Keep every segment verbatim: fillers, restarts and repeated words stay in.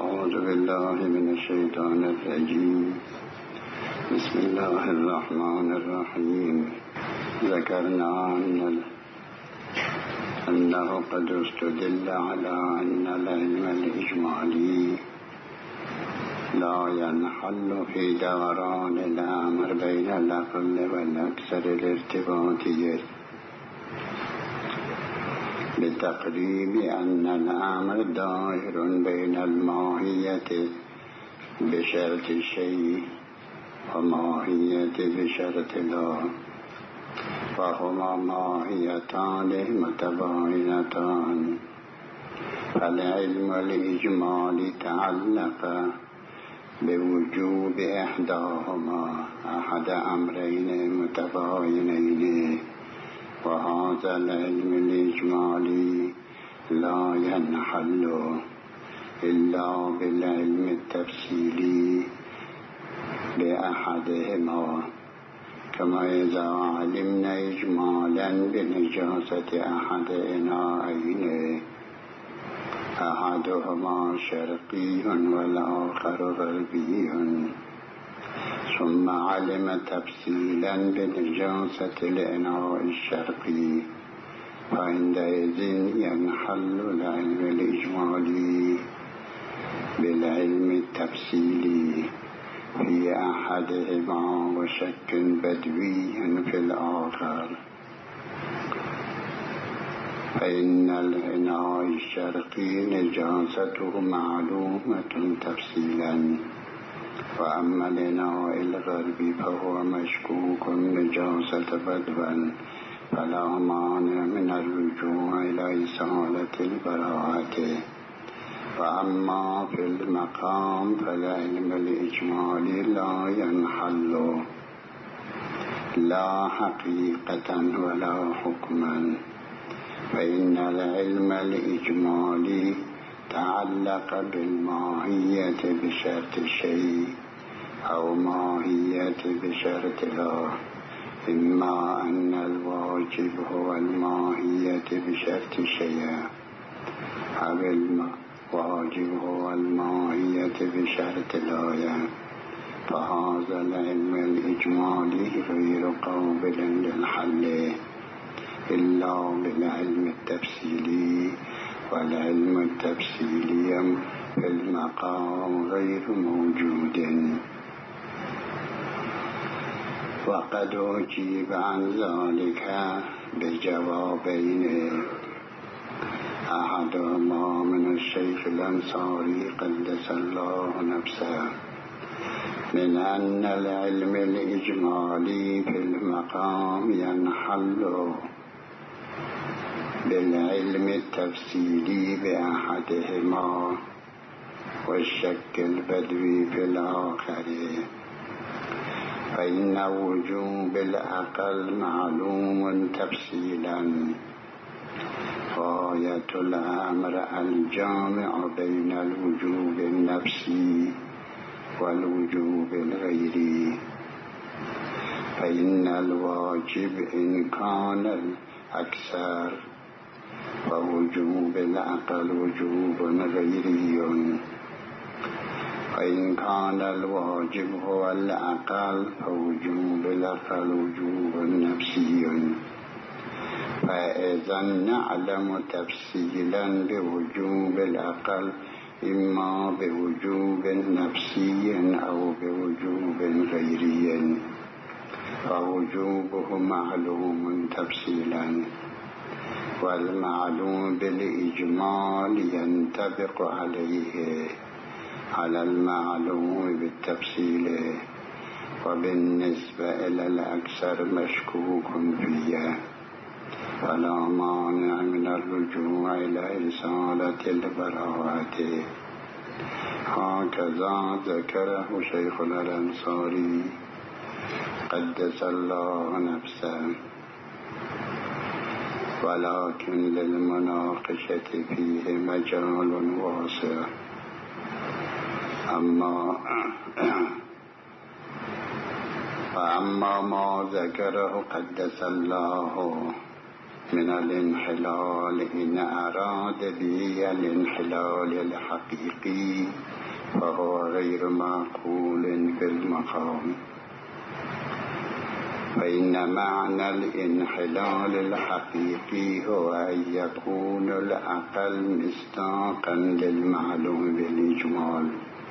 أعوذ بالله من الشيطان الرجيم. بسم الله الرحمن الرحيم. ذكرنا أن أنه قد استدل على أن العلم الإجمالي لا ينحل في دوران الأمر بين الأقل والأكثر الارتباطية، بتقريب أن الأمر دائر بين الماهية بشرط الشيء وماهية بشرط لا، وهما ماهيتان متباينتان. فالعلم الإجمالي تعلق بوجوب إحداهما أحد أمرين متباينين، وهذا العلم الإجمالي لا ينحل إلا بالعلم التفصيلي بأحدهما، كما إذا علمنا إجمالا بنجاسة أحد إناءين أحدهما شرقي والآخر غربي، ثم علم تفصيلا بنجاسة الإناء الشرقي، فعندئذ ينحل العلم الإجمالي بالعلم التفصيلي في أحدهما وشك بدوي في الآخر. فإن الإناء الشرقي نجاسته معلومة تفصيلا، وأما الإناء الغربي فهو مشكوك نجاسة بدوا، فلا مانع من الرجوع إلى إزالة البراءة. وأما في المقام فالعلم الإجمالي لا ينحل لا حقيقة ولا حكما، فإن العلم الإجمالي تعلق بالماهية بشرط الشيء أو ماهية بشرط لا، إما أن الواجب هو الماهية بشرط الشيء أو الواجب هو الماهية بشرط لا، فهذا العلم الإجمالي غير قابل للحل إلا بالعلم التفصيلي، والعلم التفصيلي في المقام غير موجود. وقد أجيب عن ذلك بجوابين، أحدهما من الشيخ الأنصاري قدس الله نفسه، من أن العلم الإجمالي في المقام ينحل بالعلم التفصيلي بأحدهما والشك البدوي في الآخر، فإن وجوب الأقل معلوم تفصيلا، غاية الأمر الجامع بين الوجوب النفسي والوجوب الغيري. فإن الواجب إن كان الأكثر فوجوب الأقل وجوب غيري، وإن كان الواجب هو الأقل فوجوب الأقل وجوب نفسي. فإذا نعلم تفصيلا بوجوب الأقل إما بوجوب نفسي أو بوجوب غيري، فوجوبه معلوم تفصيلا، والمعلوم بالإجمال ينطبق عليه على المعلوم بالتفصيل، وبالنسبة إلى الأكثر مشكوك فيه، فلا مانع من الرجوع إلى إزالة البراءة. هكذا ذكره شيخنا الأنصاري قدس الله نفسه، ولكن للمناقشة فيه مجال واسع. أما فأما ما ذكره قدس الله من الانحلال إن أراد به الانحلال الحقيقي فهو غير معقول في المقام. فإن معنى الانحلال الحقيقي هو أن يكون العقل مصداقا للمعلوم بالإجمال،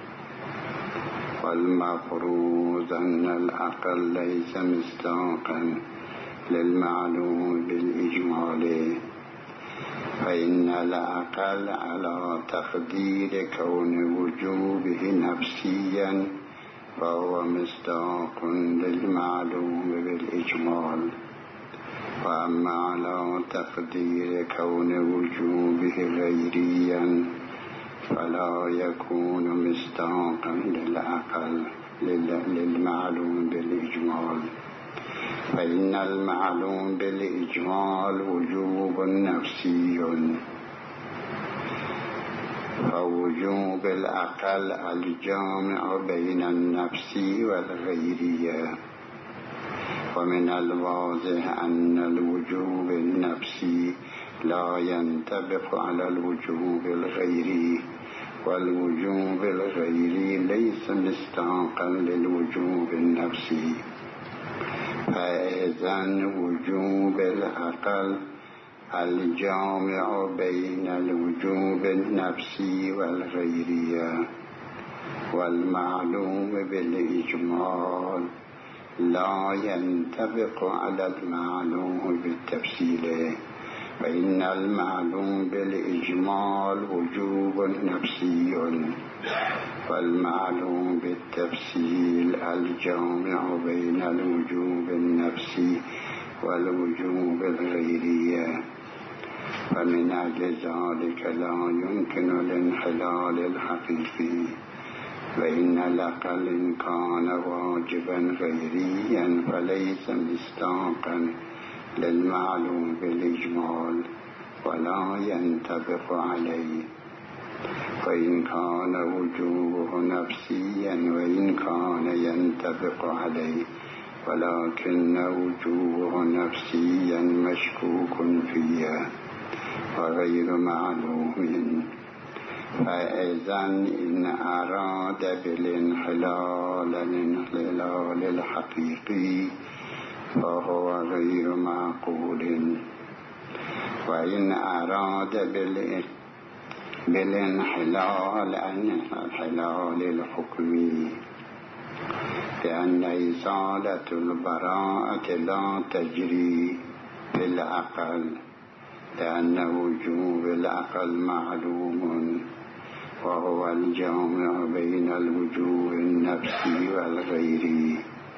والمفروض أن العقل ليس مصداقا للمعلوم بالإجمال، فإن العقل على تقدير كون وجوبه نفسيا فهو مصداق للمعلوم بالإجمال، وأما على تقدير كون وجوبه غيريا فلا يكون مصداقا للعقل للمعلوم بالإجمال. فإن المعلوم بالإجمال وجوب نفسي، فوجوب العقل الجامع بين النفس والغيرية. ومن الواضح أن الوجوب النفسي لا ينطبق على الوجوب الغيري، والوجوب الغيري ليس مصداقا للوجوب النفسي. فإذن وجوب العقل الجامع بين الوجوب النفسي والغيرية والمعلوم بالإجمال لا ينطبق على المعلوم بالتفصيل، فإن المعلوم بالإجمال وجوب نفسي، والمعلوم بالتفصيل الجامع بين الوجوب النفسي والوجوب الغيرية. فمن أجل ذلك لا يمكن الانحلال الحقيقي، فإن العقل إن كان واجبا غيريا فليس مصداقا للمعلوم بالإجمال ولا ينطبق عليه، وإن كان وجوبه نفسيا وإن كان ينطبق عليه، ولكن وجوبه نفسيا مشكوك فيه وغير معلوم. فإذا إن أراد بالانحلال الانحلال الحقيقي فهو غير معقول، وإن أراد بالانحلال الانحلال الحكمي لأن إزالة البراءة لا تجري في العقل، لأن وجوب العقل معلوم وهو الجامع بين الوجوب النفسي والغيري،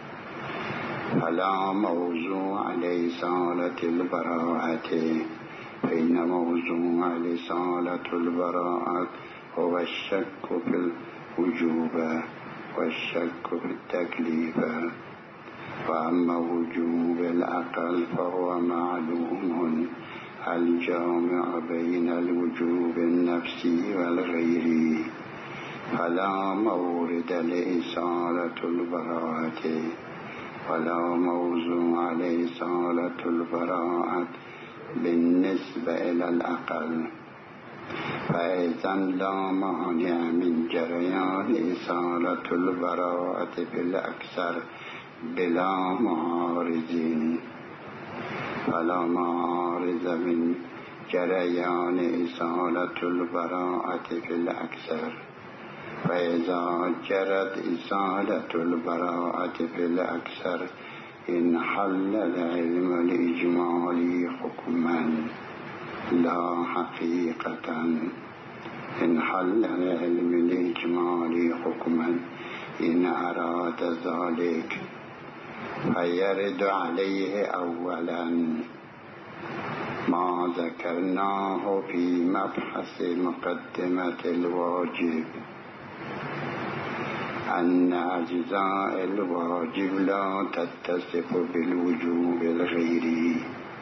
فلا موضوع لإزالة البراءة، فإن موضوع لإزالة البراءة هو الشك في الوجوب والشك في التكليف. وأما وجوب العقل فهو معلوم الجامع بين الوجوب النفسي والغيري، فلا مورد لإزالة البراءة ولا موضوع لإزالة البراءة بالنسبة إلى العقل. فإذا لا مانع من جريان إزالة البراءة في الأكثر بلا معارضين، فلا معارض من جريان إزالة البراءة في الأكثر. فإذا جرت إزالة البراءة في الأكثر انحل العلم الإجمالي حكما لا حقيقة، انحل العلم الإجمالي حكما إن أراد ذلك، فيرد عليه أولا ما ذكرناه في مبحث مقدمة الواجب، أن أجزاء الواجب لا تتصف بالوجوب الغيري،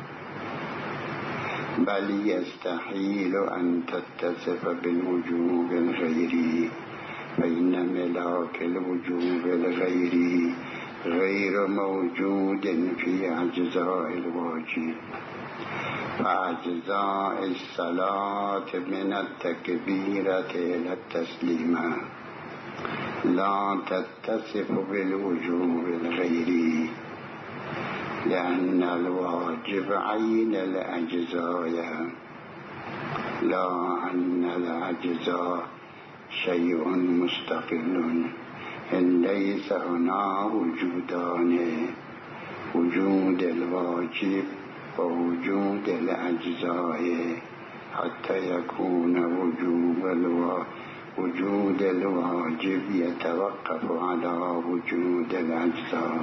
بل يستحيل أن تتصف بالوجوب الغيري، فإن ملاك الوجوب الغيري غير موجود في أجزاء الواجب. فأجزاء الصلاة من التكبيرة إلى التسليمة لا تتصف بالوجوب الغيري، لأن الواجب عين الأجزاء، لا أن الأجزاء شيء مستقل. إن ليس هنا وجودان، وجود الواجب ووجود الأجزاء، حتى يكون وجوب الواجب وجود الواجب يتوقف على وجود الأجزاء.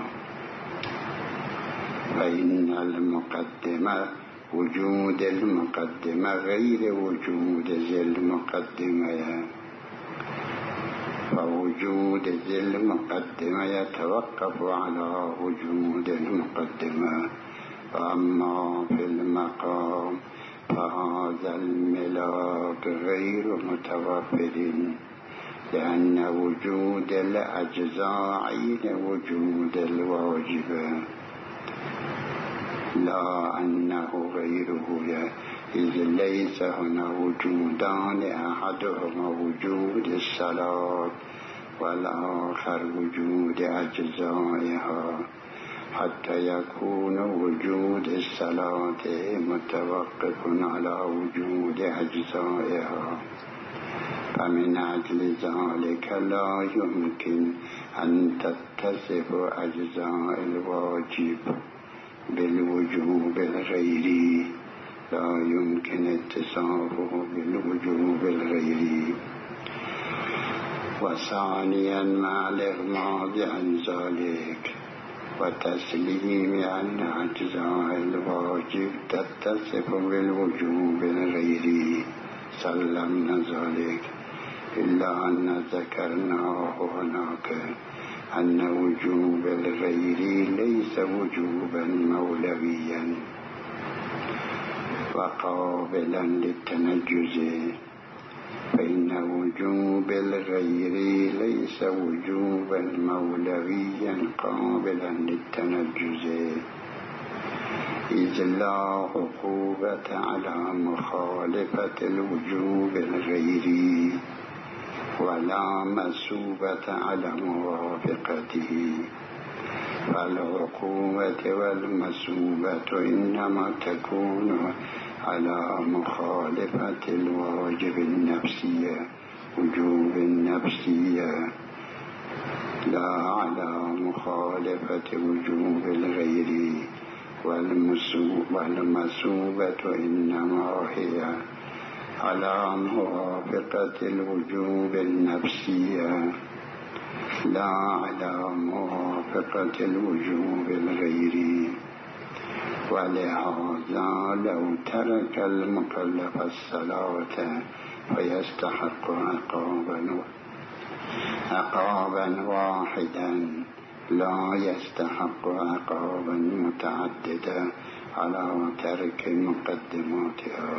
فإن المقدمة وجود المقدمة غير وجود ذي المقدمة، فوجود ذي المقدمة يتوقف على وجود المقدمة. فأما في المقام فهذا الملاك غير متوفر، لأن وجود الأجزاء عين وجود الواجب، لا أنه غيره، إذ ليس هنا وجودان، أحدهما وجود الصلاة والآخر وجود أجزائها، حتى يكون وجود الصلاة متوقف على وجود أجزائها. فمن أجل ذلك لا يمكن أن تتصف أجزاء الواجب بالوجوب الغيري، لا يمكن اتصافه بالوجوب الغيري. وثانيا مع الإغماض عن ذلك وتسليم أن أجزاء الواجب تتصف بالوجوب الغيري سلمنا ذلك، إلا أن ذكرناه هناك أن وجوب الغيري ليس وجوبا مولويا وقابلا للتنجز، فإن وجوب الغير ليس وجوبا مولويا قابلا للتنجز، إذ لا عقوبة على مخالفة الوجوب الغيري ولا مثوبة على موافقته. فالعقوبة والمثوبة إنما تكون على مخالفة الواجب النفسية وجوب النفسية، لا على مخالفة وجوب الغير. والمثوبة إنما هي على موافقة الوجوب النفسية، لا على موافقة الوجوب الغيري. ولهذا لو ترك المكلف الصلاة فيستحق عقابا عقابا واحدا، لا يستحق عقابا متعددا على ترك مقدماتها.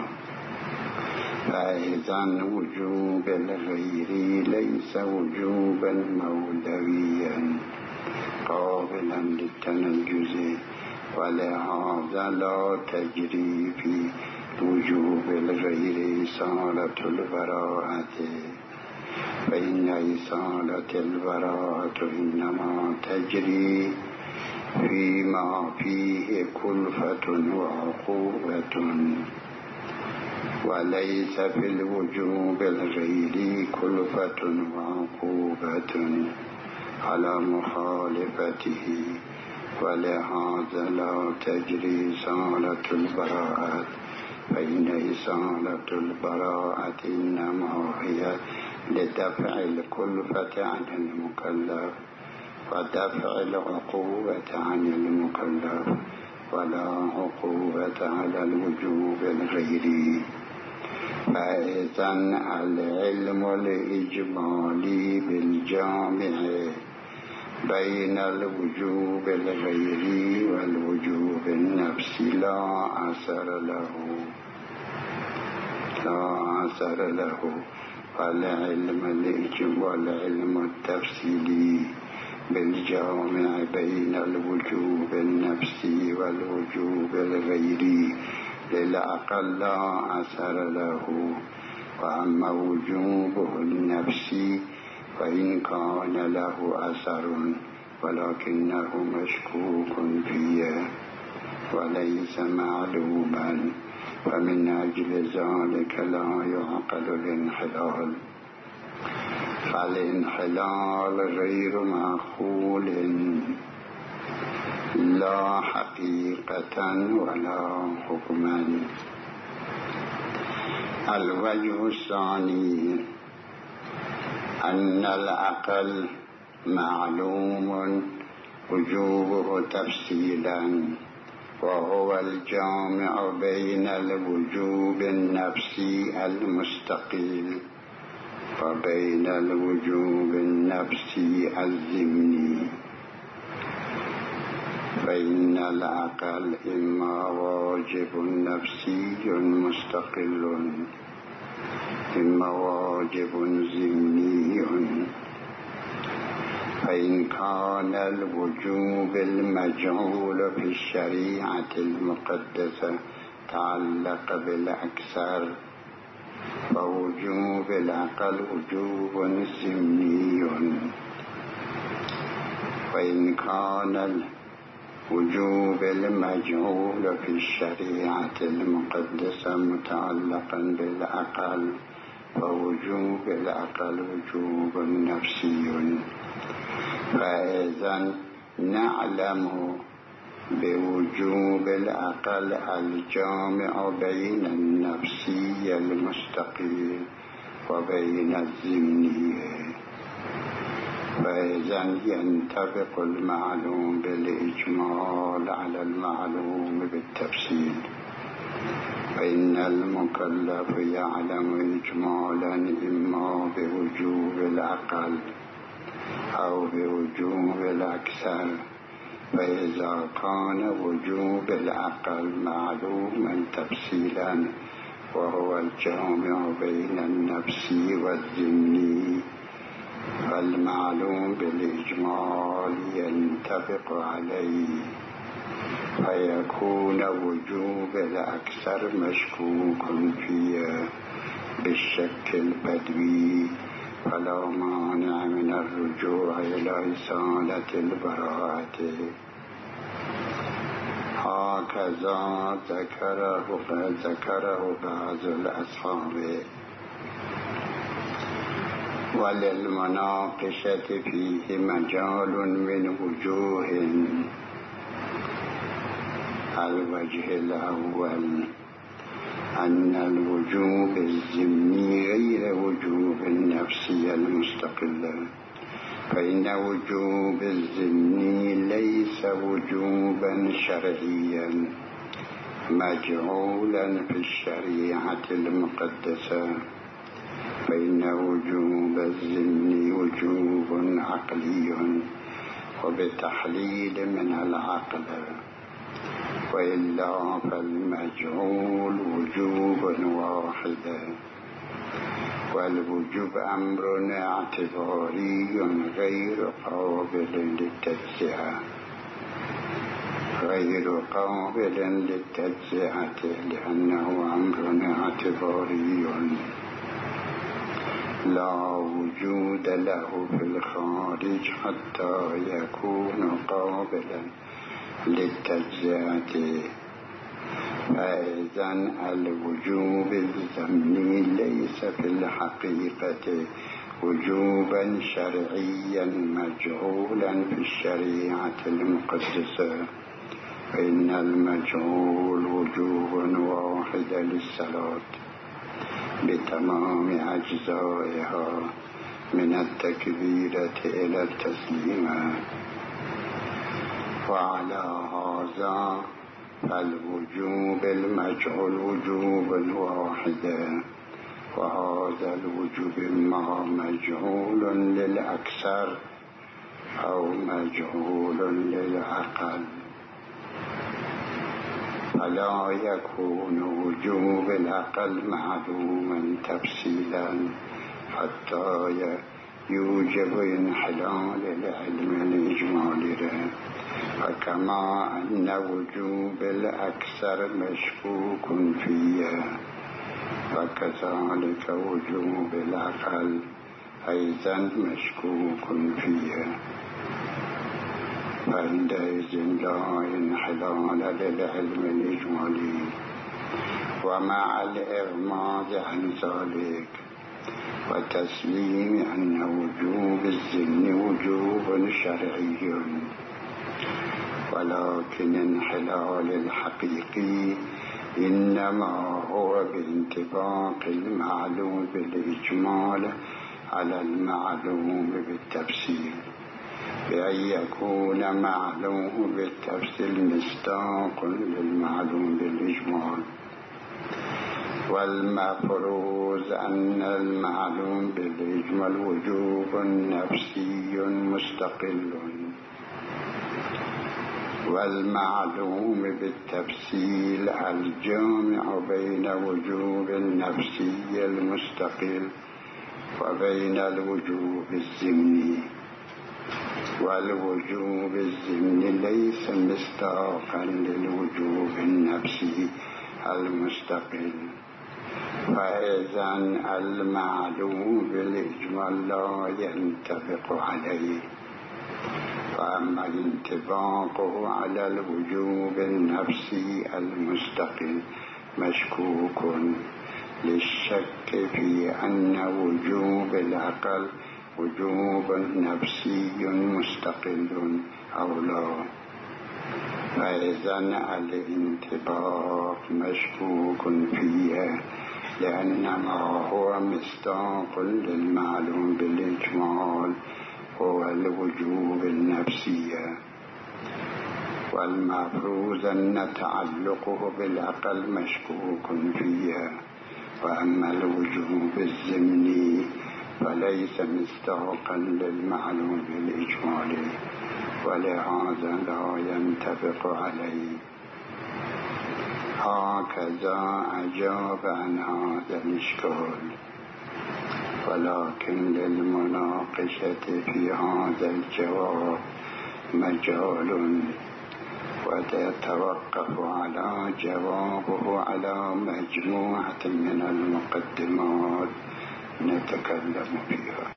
فإذا وجوب الغير ليس وجوبا مولويا قابلا للتنجز، ولهذا لا تجري في وجوب الغير إصالة البراءة، فإن إصالة البراءة إنما تجري فيما فيه كلفة وعقوبة، وليس في الوجوب الغير كلفة وعقوبة على مخالفته. ولهذا لا تجري إصالة البراءة، فإن إصالة البراءة إنما هي لدفع الكلفة عن المكلف ودفع العقوبة عن المكلف، ولا عقوبة على الوجوب الغيري. فإذا العلم الإجمالي بالجامع بين الوجوب الغيري والوجوب النفسي لا أثر له لا أثر له والعلم الإجمالي والعلم التفصيلي بالجامع بين الوجوب النفسي والوجوب الغيري للأقل لا أثر له، وأما وجوبه النفسي فإن كان له أثر ولكنه مشكوك فيه وليس معلوما، فمن أجل ذلك لا يعقل الانحلال. فالانحلال غير معقول لا حقيقة ولا حكما. الوجه الثاني أن العقل معلوم وجوبه تفصيلا، وهو الجامع بين الوجوب النفسي المستقل وبين الوجوب النفسي الضمني. فإن العقل إما واجب نفسي مستقل، إما واجب ضمني. فإن كان الوجوب المجعول في الشريعة المقدسة تعلق بالأكثر، فوجوب العقل وجوب ضمني. وإن كان الوجوب المجعول في الشريعة المقدسة متعلقا بالعقل، فوجوب العقل وجوب نفسي. فإذا نعلم بوجوب العقل الجامع بين النفسي المستقيم وبين الضمني، فإذا ينطبق المعلوم بالإجمال على المعلوم بالتفصيل. فإن المكلف يعلم إجمالا إما بوجوب العقل أو بوجوب الأكثر، فإذا كان وجوب العقل معلوما تفصيلا وهو الجامع بين النفسي والضمني، فالمعلوم بالإجمال ينطبق عليه، فيكون وجوب الأكثر مشكوك فيه بالشك البدوي، فلا مانع من الرجوع إلى إزالة البراءة. هكذا ذكره ذكره بعض الأصحاب. وللمناقشة فيه مجال من وجوه. الوجه الأول أن الوجوب الضمني غير وجوب النفسي المستقل، فإن وجوب الضمني ليس وجوبا شرعيا مجعولا في الشريعة المقدسة، فإن وجوب الضمني وجوب عقلي وبتحليل من العقل، وإلا فالمجعول وجوب واحد، والوجوب أمر اعتباري غير قابل للتجزئة غير قابل للتجزئة لأنه أمر اعتباري لا وجود له في الخارج حتى يكون قابلا للتجزئة. فإذا الوجوب الضمني ليس في الحقيقة وجوبا شرعيا مجعولا في الشريعة المقدسة، فإن المجعول وجوب واحد للصلاة بتمام أجزائها من التكبيرة إلى التسليم. وعلى هذا فالوجوب المجعول وجوب واحد، وهذا الوجوب إما مجعول للأكثر أو مجعول للأقل، فلا يكون وجوب الأقل معلوما تفصيلا حتى يوجب انحلال العلم الإجمالي ره. وكما أن وجوب الأكثر مشكوك فيه، وكذلك وجوب الأقل أيضا مشكوك فيه، فعندئذ لا انحلال للعلم الإجمالي. ومع الإغماض عن ذلك وتسليم أن وجوب الزمن وجوب شرعي، ولكن انحلال الحقيقي إنما هو بانطباق المعلوم بالإجمال على المعلوم بالتفصيل، بأن يكون معلوم بالتفصيل مصداق للمعلوم بالإجمال. والمفروض أن المعلوم بالإجمال وجوب نفسي مستقل، والمعلوم بالتفصيل الجامع بين وجوب النفسي المستقل وبين الوجوب الزمني. والوجوب الزمني ليس مصداقا للوجوب النفسي المستقل، فإذا المعلوم بالإجمال لا ينطبق عليه. فأما انطباقه على الوجوب النفسي المستقل مشكوك للشك في أن وجوب العقل وجوب نفسي مستقل أو لا. فإذا الانطباق مشكوك فيه، لأنما هو مصداق للمعلوم بالإجمال هو الوجوب النفسي. والمفروض أن تعلقه بالعقل مشكوك فيه. وأما الوجوب الزمني فليس مصداقا للمعلوم بالإجمال، ولهذا لا ينطبق عليه. هكذا أجاب عن هذا الإشكال. ولكن للمناقشة في هذا الجواب مجال، ويتوقف على جوابه على مجموعة من المقدمات نتكلم فيها.